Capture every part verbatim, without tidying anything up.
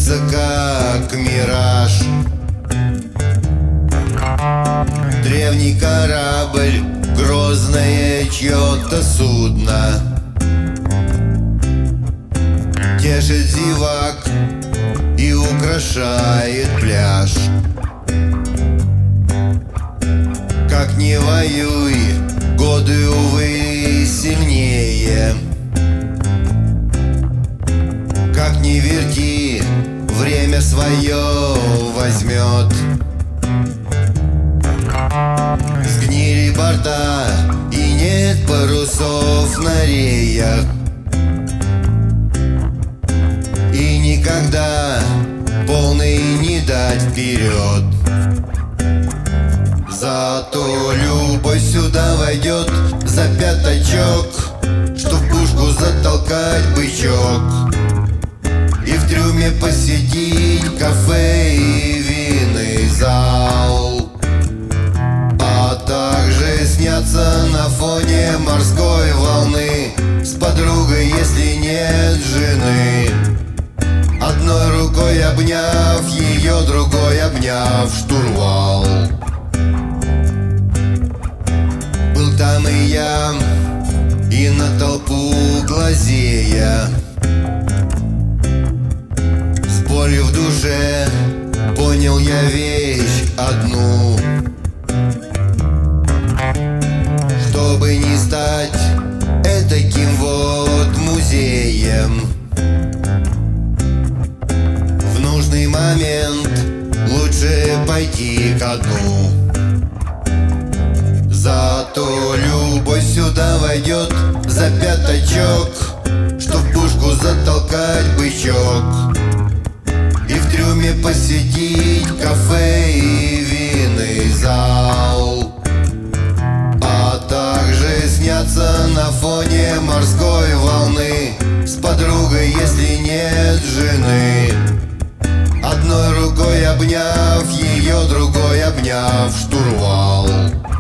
снится как мираж. Древний корабль, грозное чье-то судно, тешит зевак и украшает пляж. Как не воюй, годы, увы, сильнее. Как не верти, время свое возьмет. Сгнили борта и нет парусов на реях. И никогда полный не дать вперед. Зато любовь сюда войдет за пятачок, что в пушку затолкать бычок. И в трюме посетить кафе и винный зал, а также сняться на фоне морской волны с подругой, если нет жены. Одной рукой обняв ее, другой обняв штурвал. Был там и я, и на толпу глазея, с болью в душе понял я вещь одну: чтобы не стать этаким вот музеем, в нужный момент лучше пойти ко дну. Зато любовь сюда войдет за пятачок, что в пушку затолкать бычок. И в трюме посетить кафе и винный зал, а также сняться на фоне морской волны с подругой, если нет жены. Одной рукой обняв ее, другой обняв штурвал.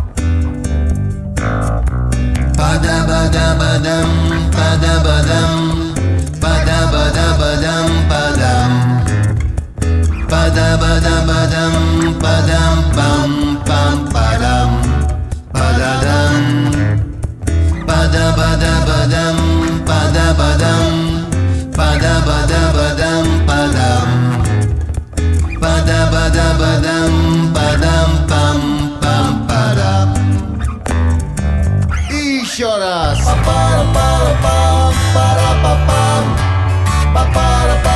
Пада-бада-бадам, пада-бадам, пада-бада-бадам, падам. Пада-бада-бадам, падам-пам, пам-падам, пададам. Пада-бада-бадам, пада-бадам, пада-бада-бадам, падам. Пада-бада-бадам, падам-пам, пам-падам. И еще раз. Па-пара-пара-пам, пара-па-пам, па-пара-пам.